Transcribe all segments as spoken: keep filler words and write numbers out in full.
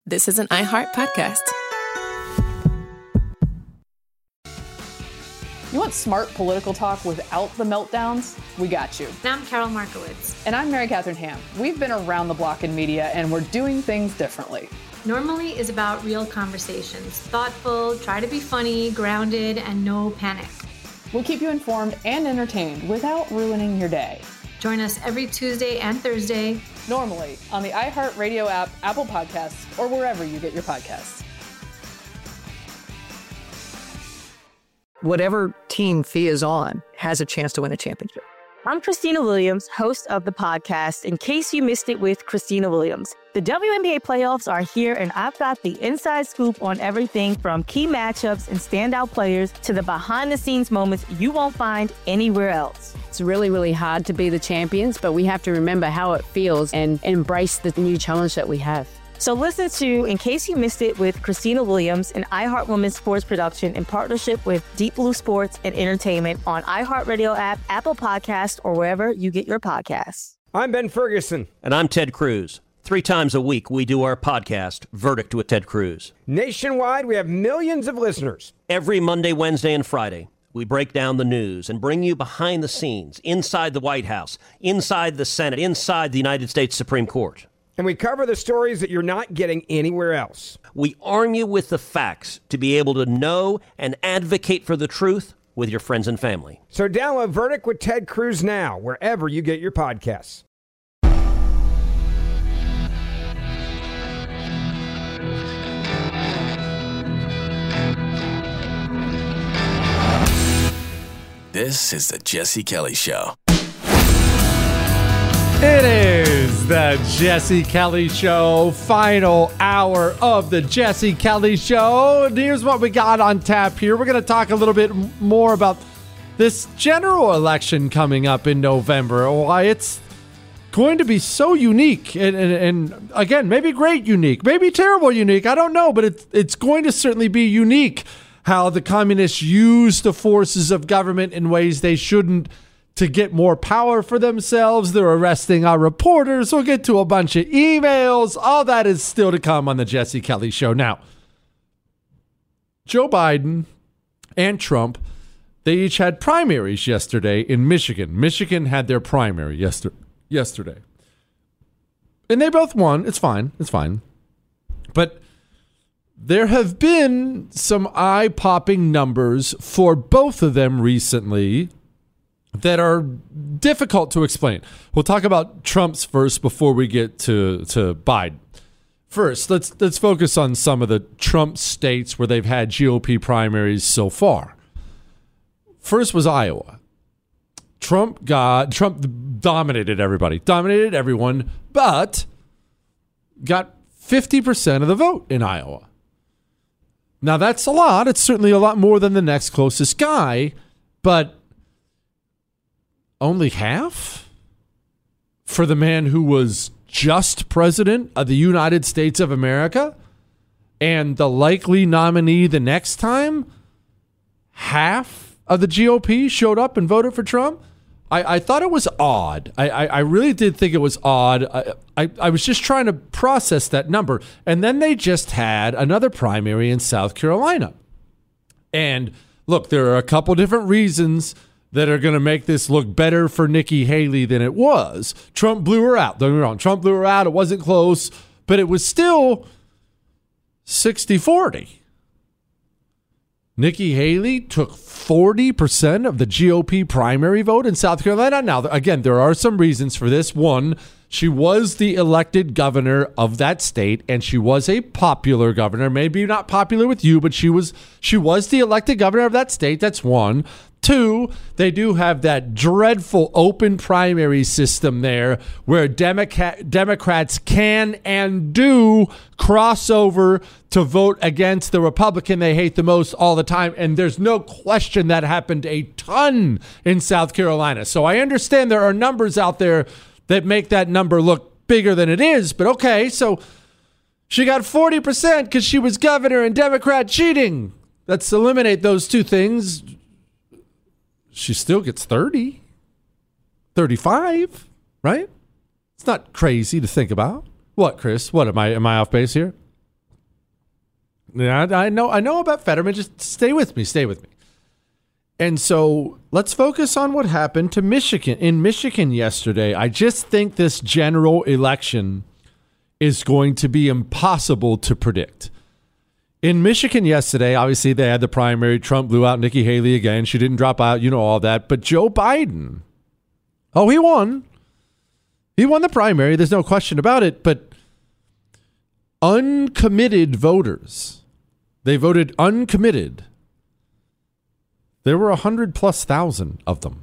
This is an iHeart podcast. You want smart political talk without the meltdowns? We got you. And I'm Carol Markowitz. And I'm Mary Catherine Ham. We've been around the block in media, and we're doing things differently. Normally is about real conversations. Thoughtful, try to be funny, grounded, and no panic. We'll keep you informed and entertained without ruining your day. Join us every Tuesday and Thursday. Normally on the iHeartRadio app, Apple Podcasts, or wherever you get your podcasts. Whatever team Thea is on has a chance to win a championship. I'm Christina Williams, host of the podcast, In Case You Missed It with Christina Williams. The W N B A playoffs are here, and I've got the inside scoop on everything from key matchups and standout players to the behind-the-scenes moments you won't find anywhere else. It's really, really hard to be the champions, but we have to remember how it feels and embrace the new challenge that we have. So listen to In Case You Missed It with Christina Williams, an iHeart Women's Sports production in partnership with Deep Blue Sports and Entertainment on iHeartRadio app, Apple Podcasts, or wherever you get your podcasts. I'm Ben Ferguson. And I'm Ted Cruz. Three times a week, we do our podcast, Verdict with Ted Cruz. Nationwide, we have millions of listeners. Every Monday, Wednesday, and Friday, we break down the news and bring you behind the scenes, inside the White House, inside the Senate, inside the United States Supreme Court. And we cover the stories that you're not getting anywhere else. We arm you with the facts to be able to know and advocate for the truth with your friends and family. So download Verdict with Ted Cruz now, wherever you get your podcasts. This is the Jesse Kelly Show. It is the Jesse Kelly Show, final hour of the Jesse Kelly Show. And here's what we got on tap here. We're going to talk a little bit more about this general election coming up in November, why it's going to be so unique. And, and, and again, maybe great unique, maybe terrible unique. I don't know, but it's, it's going to certainly be unique how the communists use the forces of government in ways they shouldn't to get more power for themselves. They're arresting our reporters. We'll get to a bunch of emails. All that is still to come on the Jesse Kelly Show. Now, Joe Biden and Trump, they each had primaries yesterday in Michigan. Michigan had their primary yester- yesterday. And they both won. It's fine. It's fine. But there have been some eye-popping numbers for both of them recently that are difficult to explain. We'll talk about Trump's first before we get to, to Biden. First, let's let's focus on some of the Trump states where they've had G O P primaries so far. First was Iowa. Trump got Trump dominated everybody, dominated everyone, but got fifty percent of the vote in Iowa. Now that's a lot. It's certainly a lot more than the next closest guy, but only half for the man who was just president of the United States of America and the likely nominee the next time. Half of the G O P showed up and voted for Trump. I, I thought it was odd. I, I, I really did think it was odd. I, I, I was just trying to process that number. And then they just had another primary in South Carolina. And look, there are a couple different reasons that are going to make this look better for Nikki Haley than it was. Trump blew her out. Don't get me wrong. Trump blew her out. It wasn't close, but it was still sixty forty. Nikki Haley took forty percent of the G O P primary vote in South Carolina. Now, again, there are some reasons for this. One, she was the elected governor of that state, and she was a popular governor. Maybe not popular with you, but she was she was the elected governor of that state. That's one. Two, they do have that dreadful open primary system there where Democrat, Democrats can and do cross over to vote against the Republican they hate the most all the time. And there's no question that happened a ton in South Carolina. So I understand there are numbers out there that make that number look bigger than it is. But okay, so she got forty percent because she was governor and Democrat cheating. Let's eliminate those two things. She still gets thirty, thirty-five, right? It's not crazy to think about. What, Chris? What, am I am I off base here? Yeah, I know. I know about Fetterman. Just stay with me. Stay with me. And so let's focus on what happened to Michigan in Michigan yesterday. I just think this general election is going to be impossible to predict. In Michigan yesterday, obviously they had the primary. Trump blew out Nikki Haley again. She didn't drop out. You know all that. But Joe Biden, oh, he won. He won the primary. There's no question about it. But uncommitted voters, they voted uncommitted. There were one hundred plus thousand of them.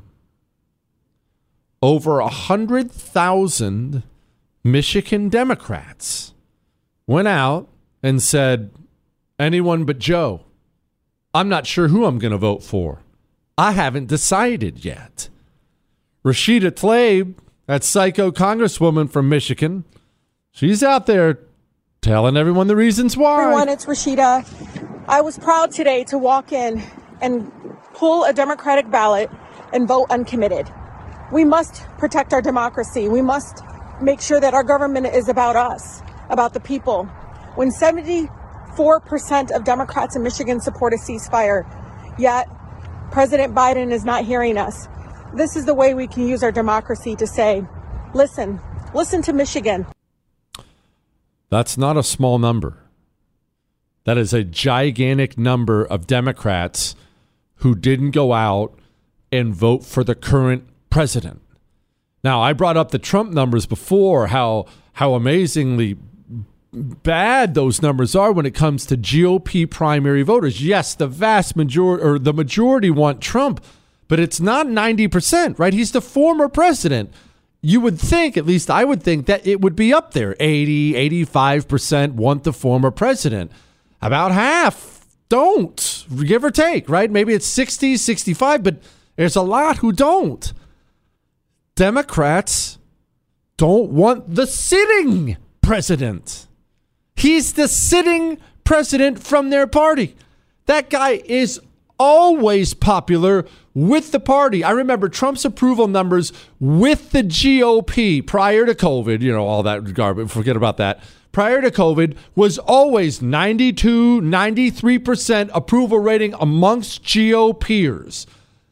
Over one hundred thousand Michigan Democrats went out and said, anyone but Joe. I'm not sure who I'm going to vote for. I haven't decided yet. Rashida Tlaib, that psycho congresswoman from Michigan, she's out there telling everyone the reasons why. Everyone, it's Rashida. I was proud today to walk in and pull a Democratic ballot and vote uncommitted. We must protect our democracy. We must make sure that our government is about us, about the people. When seventy-four percent of Democrats in Michigan support a ceasefire, yet President Biden is not hearing us. This is the way we can use our democracy to say, listen, listen to Michigan. That's not a small number. That is a gigantic number of Democrats who didn't go out and vote for the current president. Now, I brought up the Trump numbers before, how how amazingly bad those numbers are when it comes to G O P primary voters. Yes, the vast majority or the majority want Trump, but it's not ninety percent, right? He's the former president. You would think, at least I would think, that it would be up there. eighty, eighty-five percent want the former president. About half don't, give or take, right? Maybe it's sixty, sixty-five, but there's a lot who don't. Democrats don't want the sitting president. He's the sitting president from their party. That guy is always popular with the party. I remember Trump's approval numbers with the G O P prior to COVID, you know, all that garbage, forget about that. Prior to COVID was always ninety-two, ninety-three percent approval rating amongst G O Pers.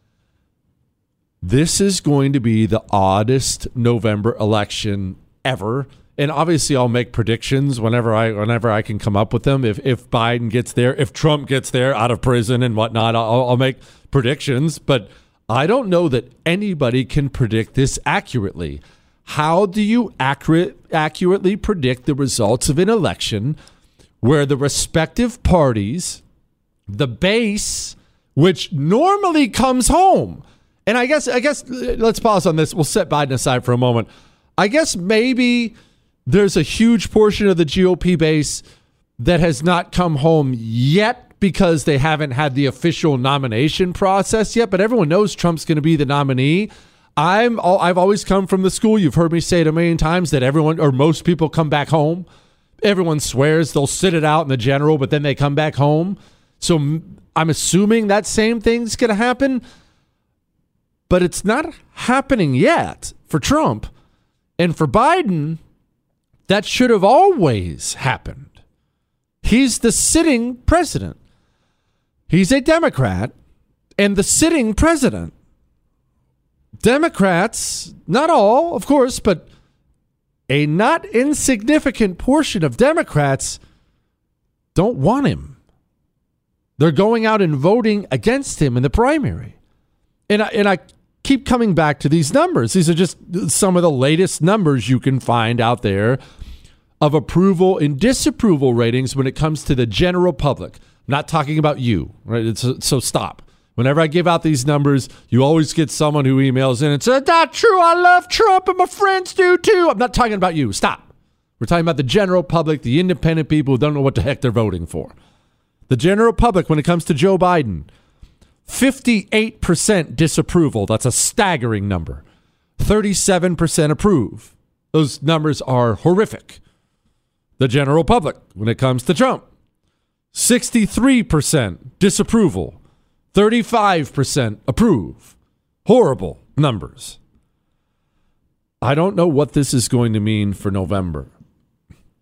This is going to be the oddest November election ever. And obviously I'll make predictions whenever I whenever I can come up with them. If if Biden gets there, if Trump gets there out of prison and whatnot, I'll, I'll make predictions. But I don't know that anybody can predict this accurately. How do you accurate, accurately predict the results of an election where the respective parties, the base, which normally comes home, and I guess I guess let's pause on this. We'll set Biden aside for a moment. I guess maybe there's a huge portion of the G O P base that has not come home yet because they haven't had the official nomination process yet, but everyone knows Trump's going to be the nominee. I'm I've always come from the school, you've heard me say it a million times, that everyone or most people come back home. Everyone swears they'll sit it out in the general, but then they come back home. So I'm assuming that same thing's going to happen, but it's not happening yet for Trump. And for Biden, that should have always happened. He's the sitting president. He's a Democrat and the sitting president. Democrats, not all, of course, but a not insignificant portion of Democrats don't want him. They're going out and voting against him in the primary. And I, and I keep coming back to these numbers. These are just some of the latest numbers you can find out there of approval and disapproval ratings when it comes to the general public. I'm not talking about you, right? It's, so stop. Whenever I give out these numbers, you always get someone who emails in and says, not true, I love Trump and my friends do too. I'm not talking about you. Stop. We're talking about the general public, the independent people who don't know what the heck they're voting for. The general public, when it comes to Joe Biden, fifty-eight percent disapproval. That's a staggering number. thirty-seven percent approve. Those numbers are horrific. The general public, when it comes to Trump, sixty-three percent disapproval. thirty-five percent approve. Horrible numbers. I don't know what this is going to mean for November.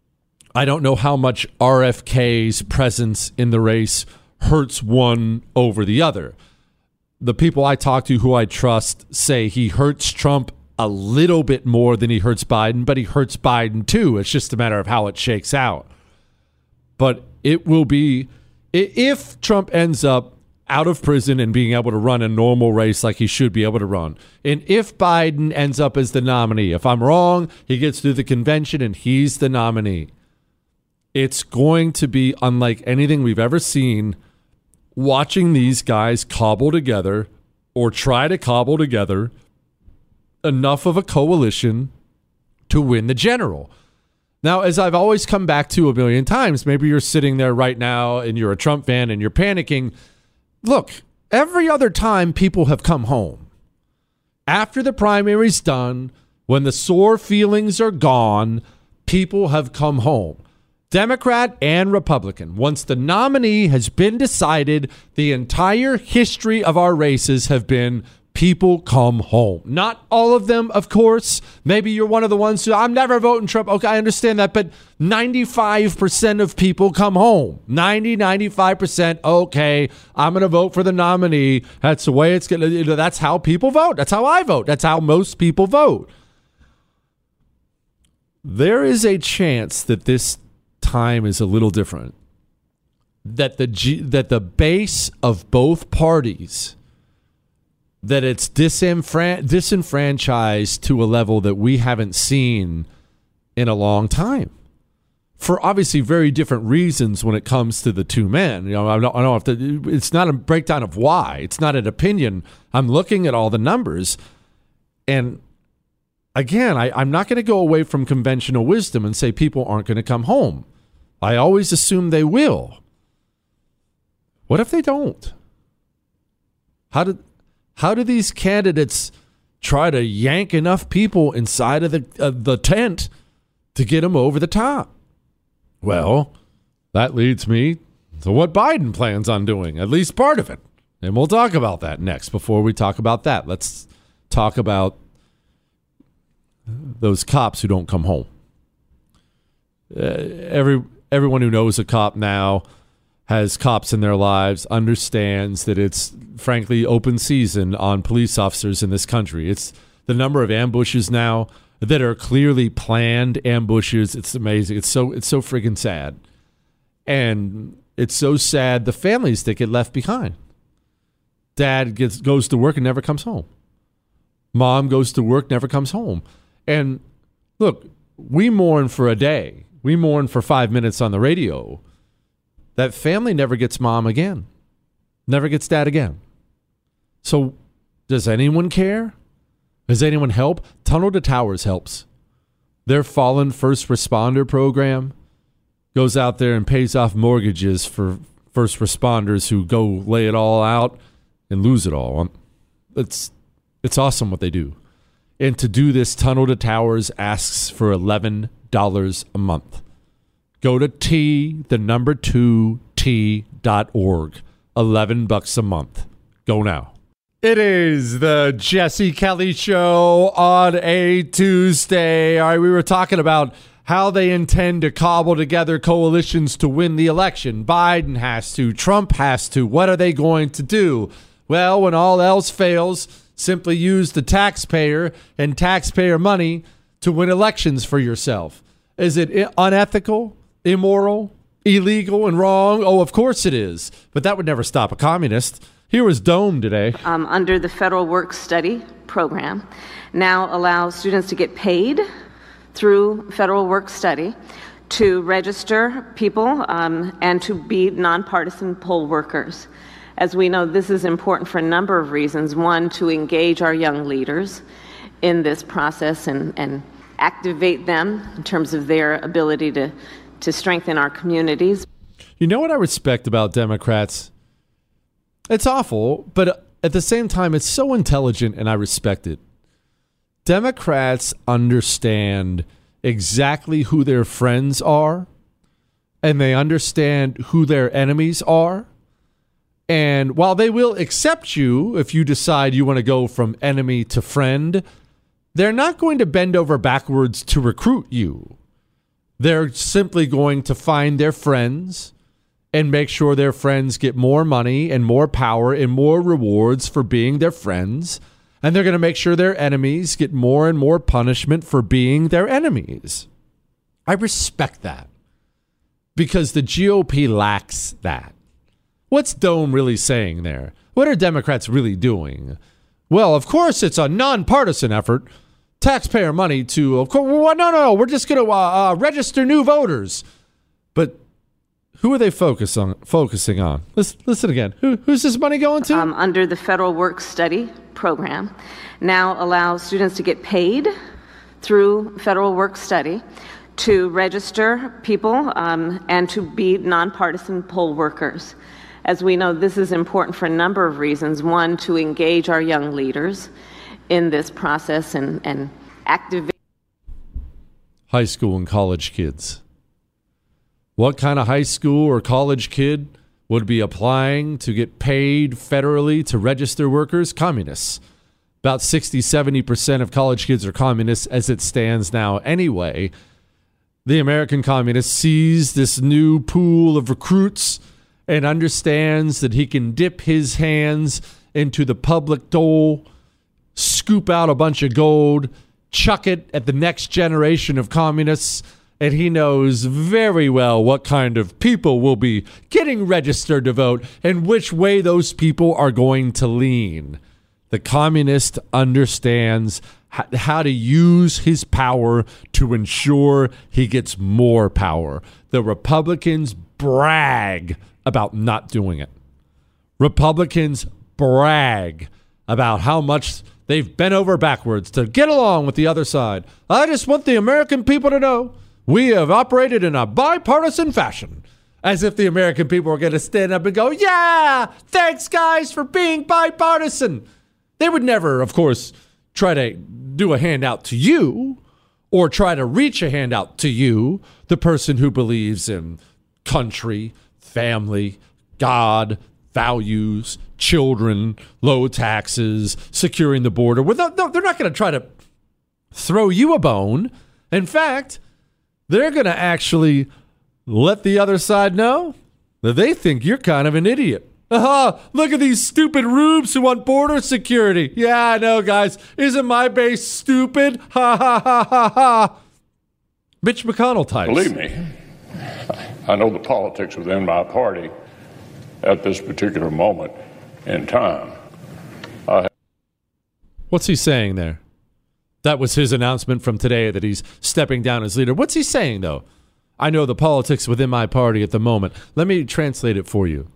I don't know how much R F K's presence in the race hurts one over the other. The people I talk to who I trust say he hurts Trump a little bit more than he hurts Biden, but he hurts Biden too. It's just a matter of how it shakes out. But it will be, if Trump ends up out of prison and being able to run a normal race like he should be able to run, and if Biden ends up as the nominee, if I'm wrong, he gets through the convention and he's the nominee, it's going to be unlike anything we've ever seen, watching these guys cobble together or try to cobble together enough of a coalition to win the general. Now, as I've always come back to a million times, maybe you're sitting there right now and you're a Trump fan and you're panicking. Look, every other time people have come home. After the primary's done, when the sore feelings are gone, people have come home. Democrat and Republican. Once the nominee has been decided, the entire history of our races have been people come home. Not all of them, of course. Maybe you're one of the ones who, I'm never voting Trump. Okay, I understand that. But ninety-five percent of people come home. ninety, ninety-five percent, okay, I'm going to vote for the nominee. That's the way it's going to, you know, that's how people vote. That's how I vote. That's how most people vote. There is a chance that this time is a little different. That the G, that the base of both parties, that it's disenfran- disenfranchised to a level that we haven't seen in a long time, for obviously very different reasons when it comes to the two men. You know, I don't, I don't have to. It's not a breakdown of why. It's not an opinion. I'm looking at all the numbers, and again, I, I'm not going to go away from conventional wisdom and say people aren't going to come home. I always assume they will. What if they don't? How did? How do these candidates try to yank enough people inside of the uh, the tent to get them over the top? Well, that leads me to what Biden plans on doing, at least part of it. And we'll talk about that next. Before we talk about that, let's talk about those cops who don't come home. Uh, every everyone who knows a cop now, has cops in their lives, understands that it's, frankly, open season on police officers in this country. It's the number of ambushes now that are clearly planned ambushes. It's amazing. It's so it's so friggin' sad. And it's so sad the families that get left behind. Dad gets goes to work and never comes home. Mom goes to work, never comes home. And look, we mourn for a day. We mourn for five minutes on the radio. That family never gets mom again. Never gets dad again. So does anyone care? Does anyone help? Tunnel to Towers helps. Their fallen first responder program goes out there and pays off mortgages for first responders who go lay it all out and lose it all. It's, it's awesome what they do. And to do this, Tunnel to Towers asks for eleven dollars a month. Go to T, the number two, T dot org. eleven bucks a month. Go now. It is the Jesse Kelly Show on a Tuesday. All right, we were talking about how they intend to cobble together coalitions to win the election. Biden has to. Trump has to. What are they going to do? Well, when all else fails, simply use the taxpayer and taxpayer money to win elections for yourself. Is it unethical? Immoral, illegal, and wrong? Oh, of course it is. But that would never stop a communist. Here was Dome today. Um, under the Federal Work Study program, now allows students to get paid through Federal Work Study to register people um, and to be nonpartisan poll workers. As we know, this is important for a number of reasons. One, to engage our young leaders in this process and, and activate them in terms of their ability to to strengthen our communities. You know what I respect about Democrats? It's awful, but at the same time, it's so intelligent and I respect it. Democrats understand exactly who their friends are, and they understand who their enemies are. And while they will accept you if you decide you want to go from enemy to friend, they're not going to bend over backwards to recruit you. They're simply going to find their friends and make sure their friends get more money and more power and more rewards for being their friends. And they're going to make sure their enemies get more and more punishment for being their enemies. I respect that because the G O P lacks that. What's Doan really saying there? What are Democrats really doing? Well, of course, it's a nonpartisan effort. Taxpayer money to, of course, well, no, no, no, we're just going to uh, uh, register new voters. But who are they focus on, focusing on? Listen, listen again. Who, who's this money going to? Um, under the Federal Work Study program, now allows students to get paid through Federal Work Study to register people um, and to be nonpartisan poll workers. As we know, this is important for a number of reasons. One, to engage our young leaders in this process and, and activate high school and college kids. What kind of high school or college kid would be applying to get paid federally to register workers? Communists. About sixty, seventy percent of college kids are communists as it stands now anyway. The American communist sees this new pool of recruits and understands that he can dip his hands into the public dole, scoop out a bunch of gold, chuck it at the next generation of communists, and he knows very well what kind of people will be getting registered to vote and which way those people are going to lean. The communist understands h- how to use his power to ensure he gets more power. The Republicans brag about not doing it. Republicans brag about how much they've bent over backwards to get along with the other side. I just want the American people to know we have operated in a bipartisan fashion. As if the American people are going to stand up and go, yeah, thanks, guys, for being bipartisan. They would never, of course, try to do a handout to you or try to reach a handout to you, the person who believes in country, family, God, values, children, low taxes, securing the border. Well, no, they're not going to try to throw you a bone. In fact, they're going to actually let the other side know that they think you're kind of an idiot. Aha, look at these stupid rubes who want border security. Yeah, I know, guys. Isn't my base stupid? Ha, ha, ha, ha, ha. Mitch McConnell types. Believe me, I know the politics within my party at this particular moment in time. I What's he saying there? That was his announcement from today that he's stepping down as leader. What's he saying, though? I know the politics within my party at the moment. Let me translate it for you.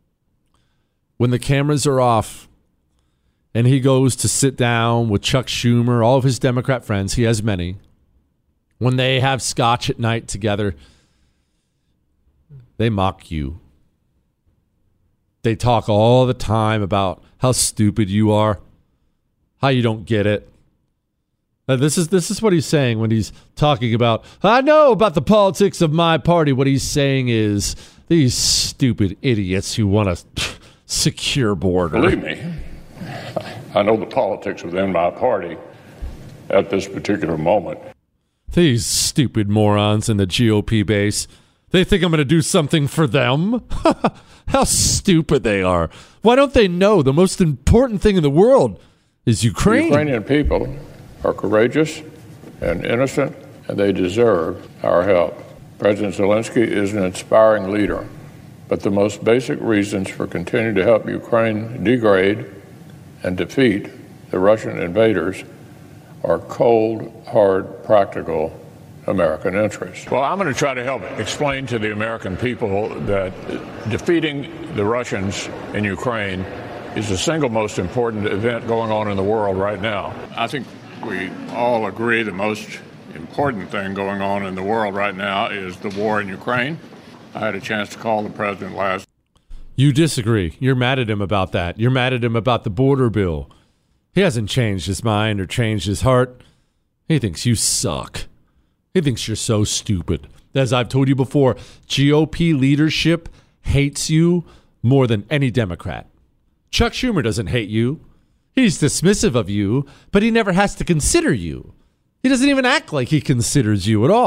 When the cameras are off and he goes to sit down with Chuck Schumer, all of his Democrat friends, he has many, when they have scotch at night together, they mock you. They talk all the time about how stupid you are, how you don't get it. Now, this is this is what he's saying when he's talking about, I know about the politics of my party. What he's saying is, these stupid idiots who want to secure border. Believe me, I know the politics within my party at this particular moment. These stupid morons in the G O P base. They think I'm going to do something for them? How stupid they are. Why don't they know the most important thing in the world is Ukraine? The Ukrainian people are courageous and innocent, and they deserve our help. President Zelensky is an inspiring leader, but the most basic reasons for continuing to help Ukraine degrade and defeat the Russian invaders are cold, hard, practical American interests. Well, I'm going to try to help explain to the American people that defeating the Russians in Ukraine is the single most important event going on in the world right now. I think we all agree the most important thing going on in the world right now is the war in Ukraine. I had a chance to call the president last. You disagree. You're mad at him about that. You're mad at him about the border bill. He hasn't changed his mind or changed his heart. He thinks you suck. He thinks you're so stupid. As I've told you before, G O P leadership hates you more than any Democrat. Chuck Schumer doesn't hate you. He's dismissive of you, but he never has to consider you. He doesn't even act like he considers you at all.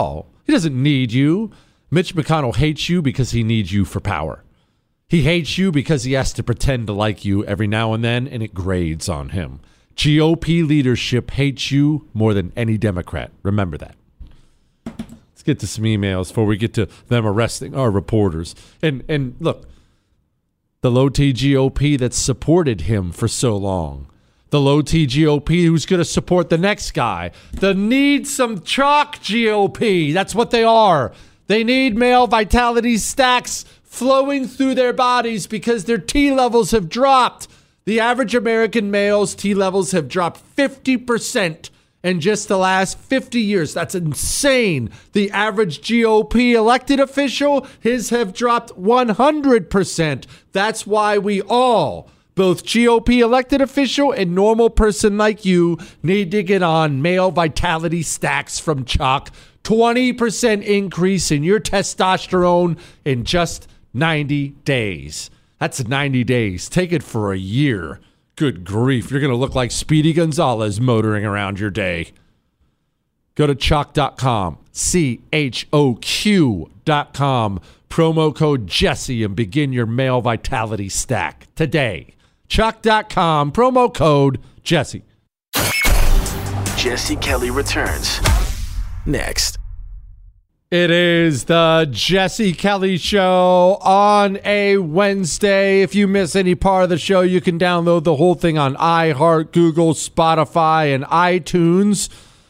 He doesn't need you. Mitch McConnell hates you because he needs you for power. He hates you because he has to pretend to like you every now and then, and it grades on him. G O P leadership hates you more than any Democrat. Remember that. Let's get to some emails before we get to them arresting our reporters. And and look, the low-T G O P that supported him for so long. The low-T G O P who's going to support the next guy. The need some chalk G O P. That's what they are. They need male vitality stacks flowing through their bodies because their T levels have dropped. The average American male's T levels have dropped fifty percent in just the last fifty years. That's insane. The average G O P elected official, his have dropped one hundred percent. That's why we all, both G O P elected official and normal person like you, need to get on male vitality stacks from Chalk. twenty percent increase in your testosterone in just ninety days. That's ninety days. Take it for a year. Good grief. You're going to look like Speedy Gonzalez motoring around your day. Go to chalk dot com, C H O Q dot com, promo code Jesse, and begin your male vitality stack today. chalk dot com, promo code Jesse. Jesse Kelly returns next. It is the Jesse Kelly Show on a Wednesday. If you miss any part of the show, you can download the whole thing on iHeart, Google, Spotify, and iTunes.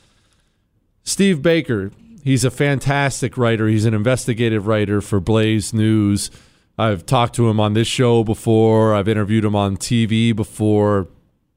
Steve Baker, he's a fantastic writer. He's an investigative writer for Blaze News. I've talked to him on this show before. I've interviewed him on T V before.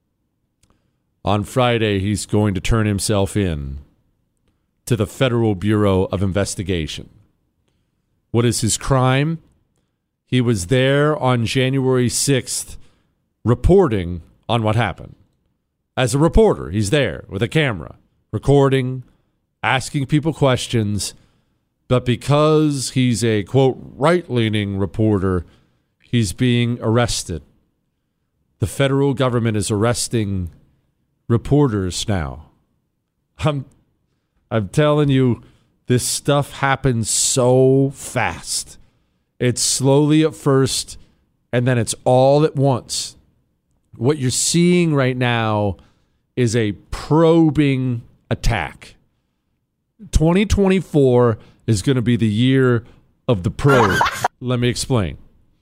On Friday, he's going to turn himself in to the Federal Bureau of Investigation. What is his crime? He was there on January sixth reporting on what happened. As a reporter, he's there with a camera, recording, asking people questions. But because he's a, quote, right-leaning reporter, he's being arrested. The federal government is arresting reporters now. I'm I'm telling you, this stuff happens so fast. It's slowly at first, and then it's all at once. What you're seeing right now is a probing attack. twenty twenty-four is going to be the year of the probe. Let me explain.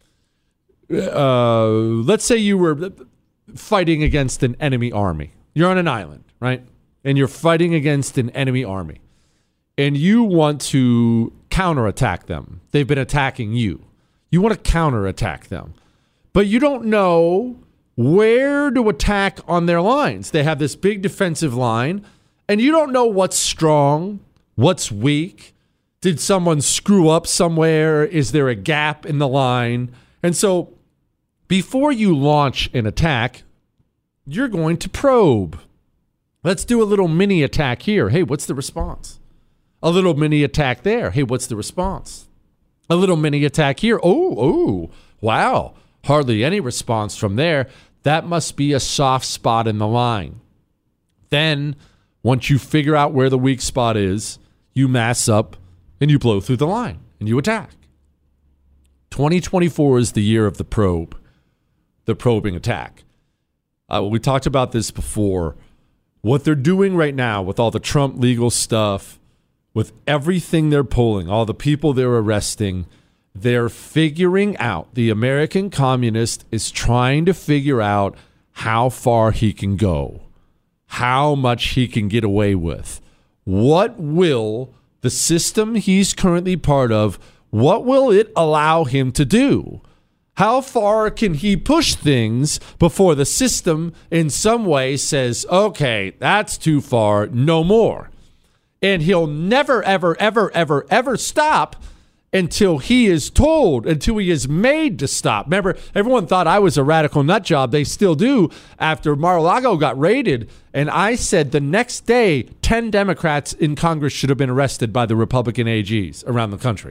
Uh, let's say you were fighting against an enemy army. You're on an island, right? And you're fighting against an enemy army, and you want to counterattack them. They've been attacking you. You want to counterattack them, but you don't know where to attack on their lines. They have this big defensive line, and you don't know what's strong, what's weak. Did someone screw up somewhere? Is there a gap in the line? And so before you launch an attack, you're going to probe. Let's do a little mini attack here. Hey, what's the response? A little mini attack there. Hey, what's the response? A little mini attack here. Oh, oh, wow. Hardly any response from there. That must be a soft spot in the line. Then, once you figure out where the weak spot is, you mass up and you blow through the line and you attack. twenty twenty-four is the year of the probe, the probing attack. Uh, we talked about this before. What they're doing right now with all the Trump legal stuff, with everything they're pulling, all the people they're arresting, they're figuring out, the American communist is trying to figure out how far he can go, how much he can get away with. What will the system he's currently part of, what will it allow him to do? How far can he push things before the system in some way says, okay, that's too far, no more? And he'll never, ever, ever, ever, ever stop until he is told, until he is made to stop. Remember, everyone thought I was a radical nut job. They still do after Mar-a-Lago got raided. And I said the next day, ten Democrats in Congress should have been arrested by the Republican A Gs around the country.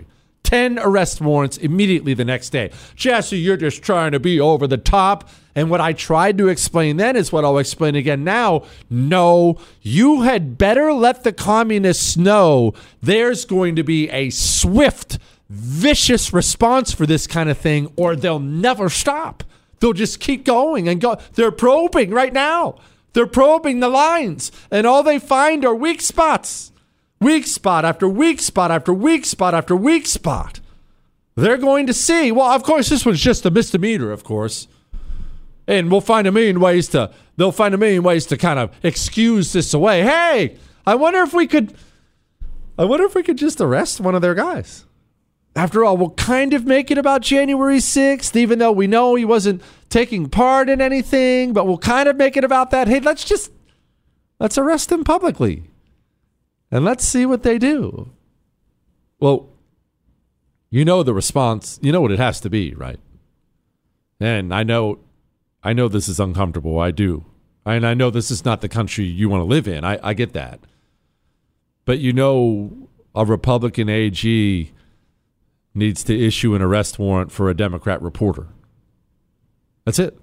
ten arrest warrants immediately the next day. Jesse, you're just trying to be over the top. And what I tried to explain then is what I'll explain again now. No, you had better let the communists know there's going to be a swift, vicious response for this kind of thing, or they'll never stop. They'll just keep going and go. They're probing right now. They're probing the lines, and all they find are weak spots. Weak spot after weak spot after weak spot after weak spot. They're going to see. Well, of course, this one's just a misdemeanor, of course. And we'll find a million ways to, they'll find a million ways to kind of excuse this away. Hey, I wonder if we could, I wonder if we could just arrest one of their guys. After all, we'll kind of make it about January sixth, even though we know he wasn't taking part in anything, but we'll kind of make it about that. Hey, let's just, let's arrest him publicly. And let's see what they do. Well, you know the response, you know what it has to be, right? And I know, I know this is uncomfortable. I do. And I know this is not the country you want to live in. I, I get that. But you know a Republican A G needs to issue an arrest warrant for a Democrat reporter. That's it.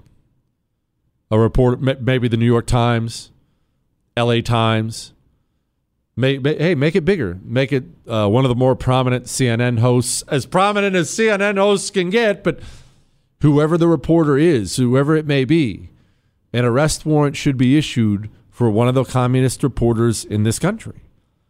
A reporter, maybe the New York Times, L A Times. May, may, hey, make it bigger. Make it uh, one of the more prominent C N N hosts, as prominent as C N N hosts can get, but whoever the reporter is, whoever it may be, an arrest warrant should be issued for one of the communist reporters in this country.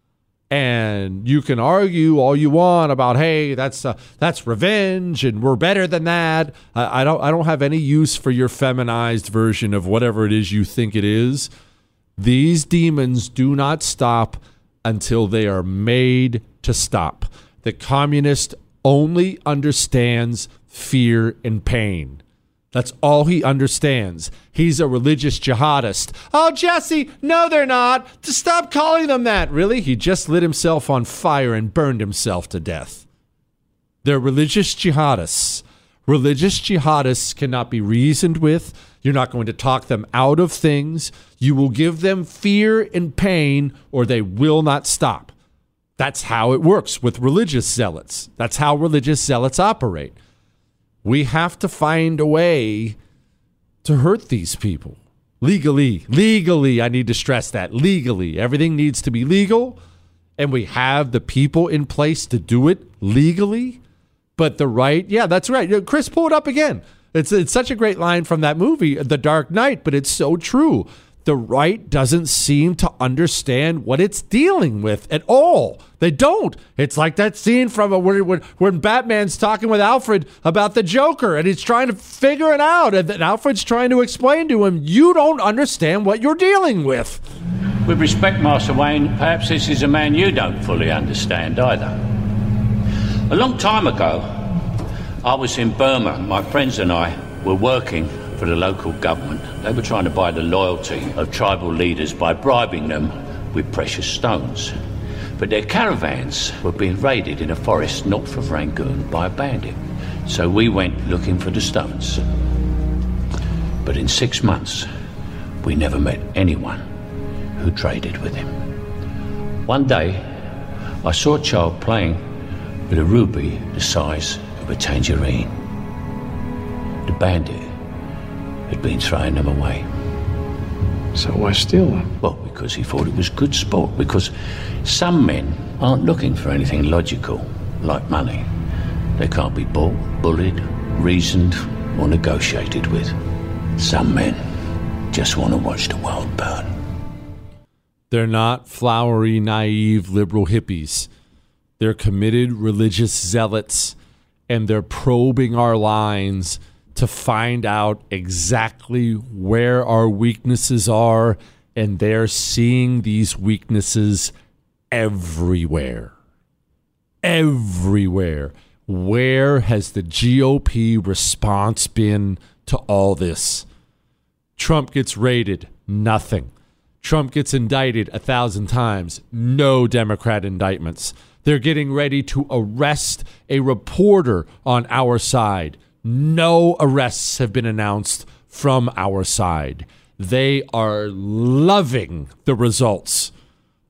And you can argue all you want about, hey, that's uh, that's revenge, and we're better than that. I, I don't I don't have any use for your feminized version of whatever it is you think it is. These demons do not stop until they are made to stop. The communist only understands fear and pain. That's all he understands. He's a religious jihadist. Oh, Jesse, no, they're not. To stop calling them that. Really? He just lit himself on fire and burned himself to death. They're religious jihadists. Religious jihadists cannot be reasoned with. You're not going to talk them out of things. You will give them fear and pain, or they will not stop. That's how it works with religious zealots. That's how religious zealots operate. We have to find a way to hurt these people. Legally. Legally, I need to stress that. Legally. Everything needs to be legal, and we have the people in place to do it legally. But the right, yeah, that's right. Chris, pull it up again. It's it's such a great line from that movie, The Dark Knight, but it's so true. The right doesn't seem to understand what it's dealing with at all. They don't. It's like that scene from a, when, when Batman's talking with Alfred about the Joker, and he's trying to figure it out, and then Alfred's trying to explain to him, you don't understand what you're dealing with. With respect, Master Wayne, perhaps this is a man you don't fully understand either. A long time ago, I was in Burma. My friends and I were working for the local government. They were trying to buy the loyalty of tribal leaders by bribing them with precious stones. But their caravans were being raided in a forest north of Rangoon by a bandit. So we went looking for the stones. But in six months, we never met anyone who traded with him. One day, I saw a child playing with a ruby the size of a tangerine. The bandit had been throwing them away. So why steal them? Well, because he thought it was good sport. Because some men aren't looking for anything logical, like money. They can't be bought, bullied, reasoned, or negotiated with. Some men just want to watch the world burn. They're not flowery, naive, liberal hippies. They're committed religious zealots, and they're probing our lines to find out exactly where our weaknesses are, and they're seeing these weaknesses everywhere. Everywhere. Where has the G O P response been to all this? Trump gets raided, nothing. Trump gets indicted a thousand times, no Democrat indictments. They're getting ready to arrest a reporter on our side. No arrests have been announced from our side. They are loving the results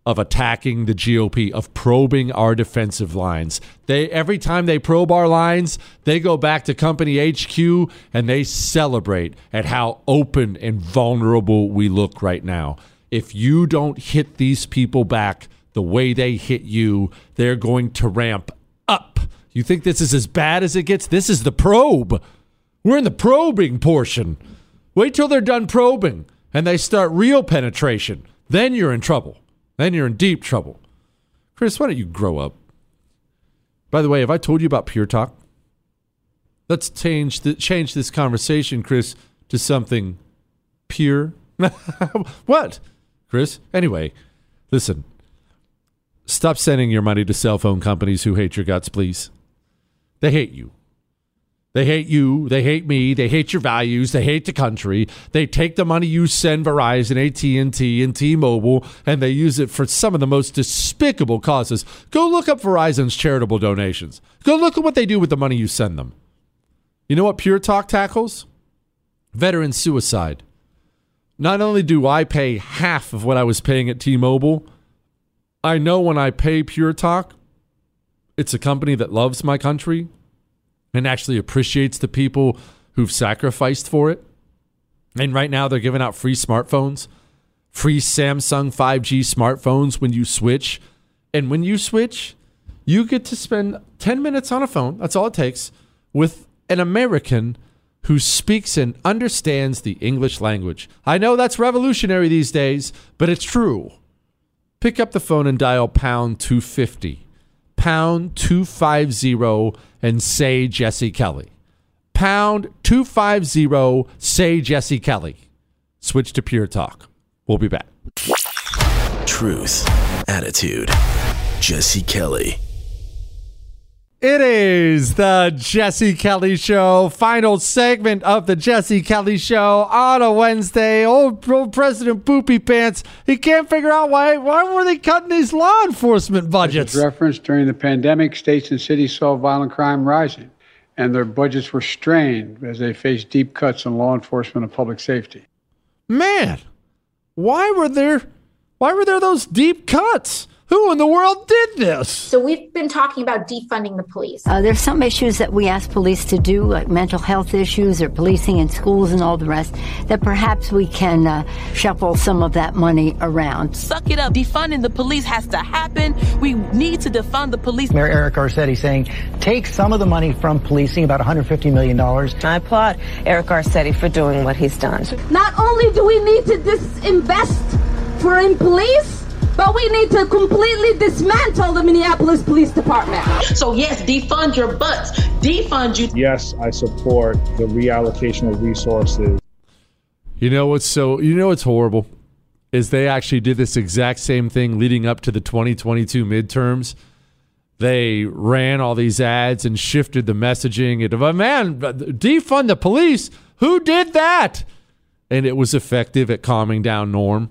of attacking the G O P, of probing our defensive lines. They every time they probe our lines, they go back to company H Q and they celebrate at how open and vulnerable we look right now. If you don't hit these people back the way they hit you, they're going to ramp up. You think this is as bad as it gets? This is the probe. We're in the probing portion. Wait till they're done probing and they start real penetration. Then you're in trouble. Then you're in deep trouble. Chris, why don't you grow up? By the way, have I told you about Pure Talk? Let's change the, change this conversation, Chris, to something pure. What, Chris? Anyway, listen. Stop sending your money to cell phone companies who hate your guts, please. They hate you. They hate you. They hate me. They hate your values. They hate the country. They take the money you send Verizon, A T and T, and T-Mobile, and they use it for some of the most despicable causes. Go look up Verizon's charitable donations. Go look at what they do with the money you send them. You know what Pure Talk tackles? Veteran suicide. Not only do I pay half of what I was paying at T-Mobile, I know when I pay Pure Talk, it's a company that loves my country and actually appreciates the people who've sacrificed for it. And right now they're giving out free smartphones, free Samsung five G smartphones when you switch. And when you switch, you get to spend ten minutes on a phone, that's all it takes, with an American who speaks and understands the English language. I know that's revolutionary these days, but it's true. Pick up the phone and dial pound two fifty. Pound two fifty and say Jesse Kelly. Pound two fifty, say Jesse Kelly. Switch to Pure Talk. We'll be back. Truth, attitude, Jesse Kelly. It is the Jesse Kelly Show, final segment of the Jesse Kelly Show on a Wednesday. Old, old President Poopy Pants, he can't figure out why why were they cutting these law enforcement budgets. As referenced, during the pandemic, states and cities saw violent crime rising, and their budgets were strained as they faced deep cuts in law enforcement and public safety. Man, why were there why were there those deep cuts? Who in the world did this? So we've been talking about defunding the police. Uh, there's some issues that we ask police to do, like mental health issues or policing in schools and all the rest, that perhaps we can uh, shuffle some of that money around. Suck it up. Defunding the police has to happen. We need to defund the police. Mayor Eric Garcetti saying, take some of the money from policing, about one hundred fifty million dollars. I applaud Eric Garcetti for doing what he's done. Not only do we need to disinvest for in police, but we need to completely dismantle the Minneapolis Police Department. So yes, defund your butts. Defund you. Yes, I support the reallocation of resources. You know what's so you know what's horrible is they actually did this exact same thing leading up to the twenty twenty-two midterms. They ran all these ads and shifted the messaging. And, oh, man, defund the police. Who did that? And it was effective at calming down Norm.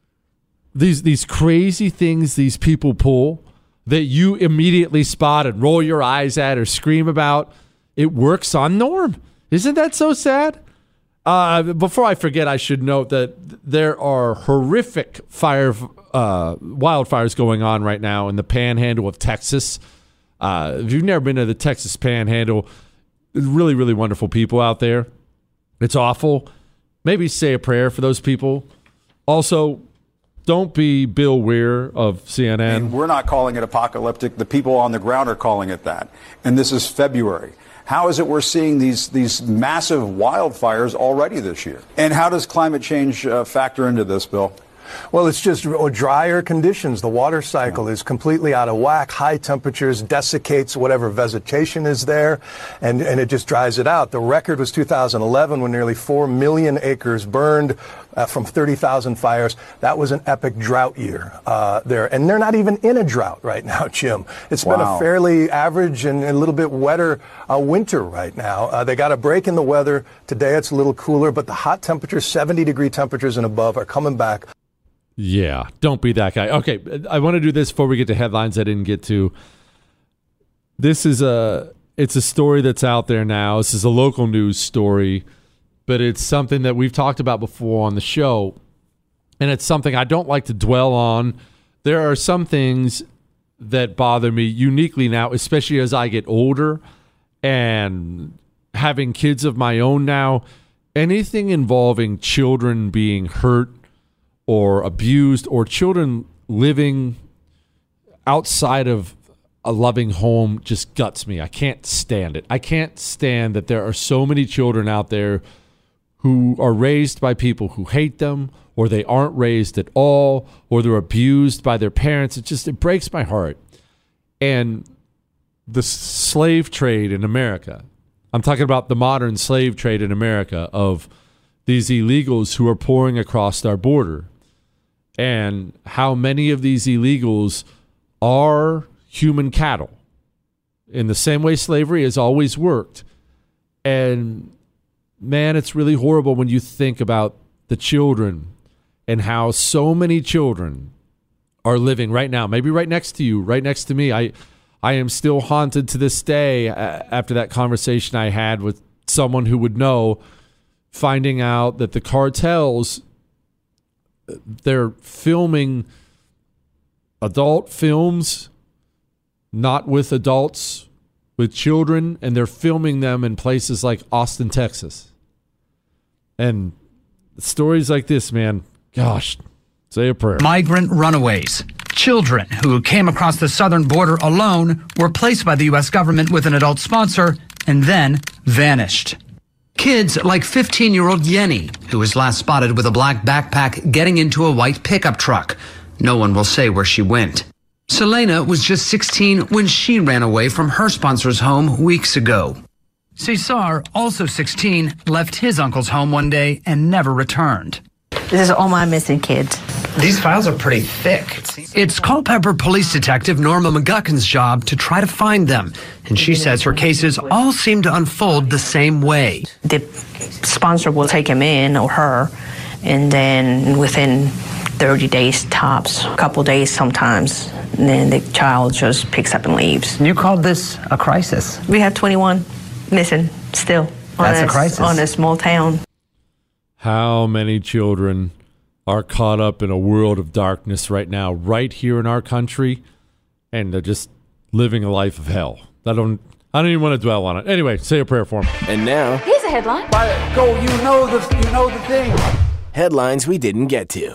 These these crazy things these people pull that you immediately spot and roll your eyes at or scream about, it works on Norm. Isn't that so sad? Uh, before I forget, I should note that there are horrific fire uh, wildfires going on right now in the panhandle of Texas. Uh, if you've never been to the Texas panhandle, really, really wonderful people out there. It's awful. Maybe say a prayer for those people. Also, don't be Bill Weir of C N N. And we're not calling it apocalyptic. The people on the ground are calling it that. And this is February. How is it we're seeing these these massive wildfires already this year? And how does climate change uh, factor into this, Bill? Well, it's just drier conditions. The water cycle is completely out of whack. High temperatures desiccates whatever vegetation is there, and, and it just dries it out. The record was two thousand eleven when nearly four million acres burned uh, from thirty thousand fires. That was an epic drought year uh, there. And they're not even in a drought right now, Jim. It's wow. been a fairly average and a little bit wetter uh, winter right now. Uh, they got a break in the weather. Today it's a little cooler, but the hot temperatures, seventy degree temperatures and above, are coming back. Yeah, don't be that guy. Okay, I want to do this before we get to headlines I didn't get to. This is a it's a story that's out there now. This is a local news story, but it's something that we've talked about before on the show, and it's something I don't like to dwell on there are some things that bother me uniquely now, especially as I get older and having kids of my own now. Anything involving children being hurt or abused, or children living outside of a loving home, just guts me. I can't stand it. I can't stand that there are so many children out there who are raised by people who hate them, or they aren't raised at all, or they're abused by their parents. It just, it breaks my heart. And the slave trade in America, I'm talking about the modern slave trade in America of these illegals who are pouring across our border, and how many of these illegals are human cattle in the same way slavery has always worked. And man, it's really horrible when you think about the children and how so many children are living right now, maybe right next to you, right next to me. I, I am still haunted to this day after that conversation I had with someone who would know, finding out that the cartels, they're filming adult films, not with adults, with children, and they're filming them in places like Austin, Texas. And stories like this, man, gosh, say a prayer. Migrant runaways. Children who came across the southern border alone were placed by the U S government with an adult sponsor and then vanished. Kids like fifteen-year-old Yenny, who was last spotted with a black backpack getting into a white pickup truck. No one will say where she went. Selena was just sixteen when she ran away from her sponsor's home weeks ago. Cesar, also sixteen, left his uncle's home one day and never returned. This is all my missing kids. These files are pretty thick. It's Culpeper Police Detective Norma McGuckin's job to try to find them, and she says her cases all seem to unfold the same way. The sponsor will take him in, or her, and then within thirty days tops, a couple days sometimes, and then the child just picks up and leaves. You called this a crisis. We have twenty-one missing still. That's on a crisis. On a small town. How many children are caught up in a world of darkness right now, right here in our country, and they're just living a life of hell. I don't, I don't even want to dwell on it. Anyway, say a prayer for them. And now, Here's a headline. Go, you know the, you know the thing. headlines we didn't get to.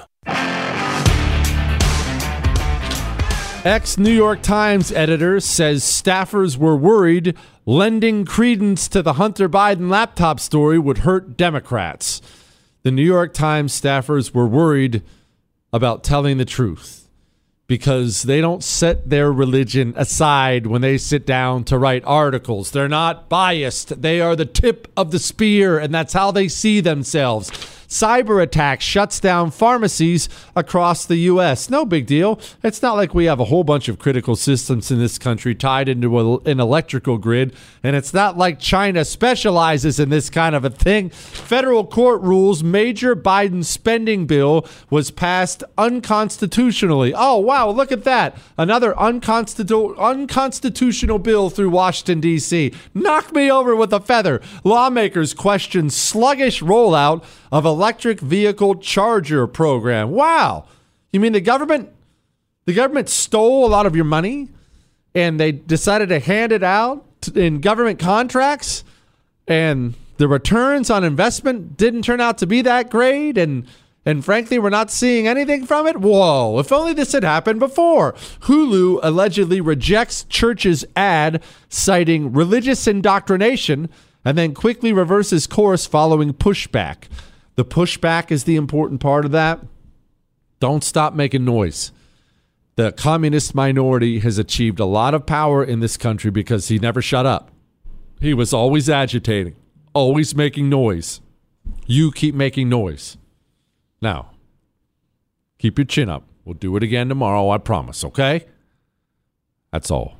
Ex-New York Times editor says staffers were worried lending credence to the Hunter Biden laptop story would hurt Democrats. The New York Times staffers were worried about telling the truth because they don't set their religion aside when they sit down to write articles. They're not biased. They are the tip of the spear, and that's how they see themselves. Cyber attack shuts down pharmacies across the U S. No big deal. It's not like we have a whole bunch of critical systems in this country tied into a, an electrical grid, and it's not like China specializes in this kind of a thing. Federal court rules major Biden spending bill was passed unconstitutionally. Oh, wow, look at that. Another unconstitu- unconstitutional bill through Washington, D C. Knock me over with a feather. Lawmakers question sluggish rollout of electric vehicle charger program. Wow. You mean the government, the government stole a lot of your money and they decided to hand it out in government contracts, and the returns on investment didn't turn out to be that great, and and frankly, we're not seeing anything from it? Whoa, if only this had happened before. Hulu allegedly rejects church's ad citing religious indoctrination and then quickly reverses course following pushback. The pushback is the important part of that. Don't stop making noise. The communist minority has achieved a lot of power in this country because he never shut up. He was always agitating, always making noise. You keep making noise. Now, keep your chin up. We'll do it again tomorrow, I promise, okay? That's all.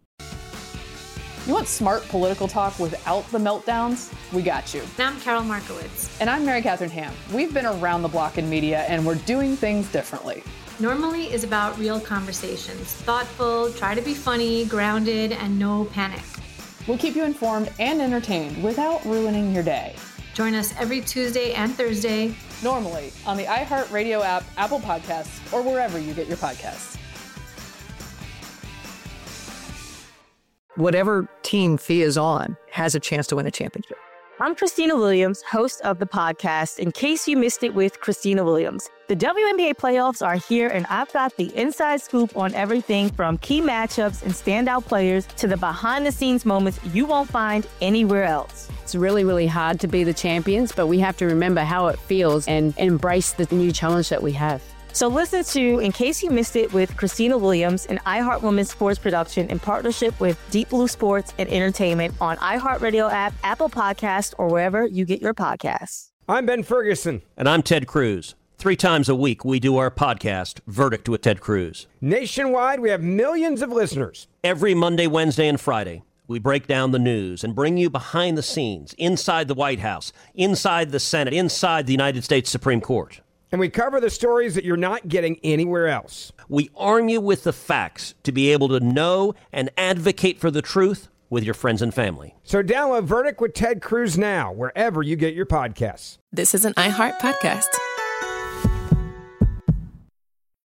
You want smart political talk without the meltdowns? We got you. I'm Carol Markowitz. And I'm Mary Catherine Ham. We've been around the block in media, and we're doing things differently. Normally is about real conversations. Thoughtful, try to be funny, grounded, and no panic. We'll keep you informed and entertained without ruining your day. Join us every Tuesday and Thursday. Normally on the iHeartRadio app, Apple Podcasts, or wherever you get your podcasts. Whatever team Fia is on has a chance to win a championship. I'm Christina Williams, host of the podcast, In Case You Missed It with Christina Williams. The W N B A playoffs are here, and I've got the inside scoop on everything from key matchups and standout players to the behind-the-scenes moments you won't find anywhere else. It's really, really hard to be the champions, but we have to remember how it feels and embrace the new challenge that we have. So listen to In Case You Missed It with Christina Williams, an iHeart Women's Sports production in partnership with Deep Blue Sports and Entertainment on iHeartRadio app, Apple Podcasts, or wherever you get your podcasts. I'm Ben Ferguson. And I'm Ted Cruz. Three times a week, we do our podcast, Verdict with Ted Cruz. Nationwide, we have millions of listeners. Every Monday, Wednesday, and Friday, we break down the news and bring you behind the scenes, inside the White House, inside the Senate, inside the United States Supreme Court. And we cover the stories that you're not getting anywhere else. We arm you with the facts to be able to know and advocate for the truth with your friends and family. So download Verdict with Ted Cruz now, wherever you get your podcasts. This is an iHeart podcast.